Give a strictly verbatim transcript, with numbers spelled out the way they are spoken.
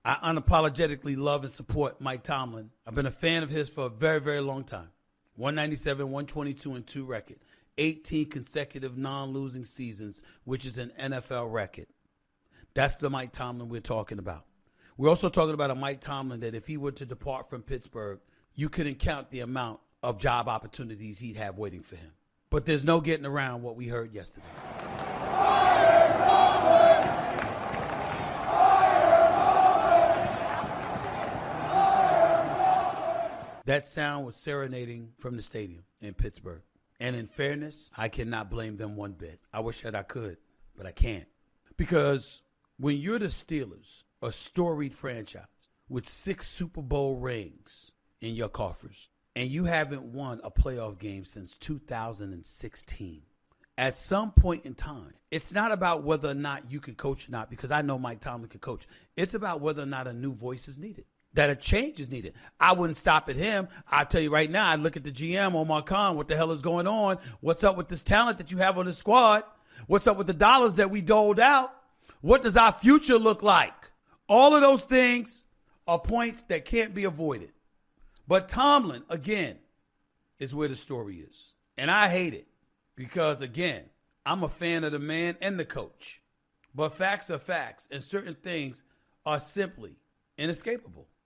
I unapologetically love and support Mike Tomlin. I've been a fan of his for a very, very long time. one ninety-seven, one twenty-two, and two record. eighteen consecutive non-losing seasons, which is an N F L record. That's the Mike Tomlin we're talking about. We're also talking about a Mike Tomlin that if he were to depart from Pittsburgh, you couldn't count the amount of job opportunities he'd have waiting for him. But there's no getting around what we heard yesterday. That sound was serenading from the stadium in Pittsburgh. And in fairness, I cannot blame them one bit. I wish that I could, but I can't. Because when you're the Steelers, a storied franchise with six Super Bowl rings in your coffers, and you haven't won a playoff game since two thousand sixteen, at some point in time, it's not about whether or not you can coach or not, because I know Mike Tomlin can coach. It's about whether or not a new voice is needed, that a change is needed. I wouldn't stop at him. I tell you right now, I'd look at the G M, Omar Khan, what the hell is going on? What's up with this talent that you have on the squad? What's up with the dollars that we doled out? What does our future look like? All of those things are points that can't be avoided. But Tomlin, again, is where the story is. And I hate it because, again, I'm a fan of the man and the coach. But facts are facts, and certain things are simply inescapable.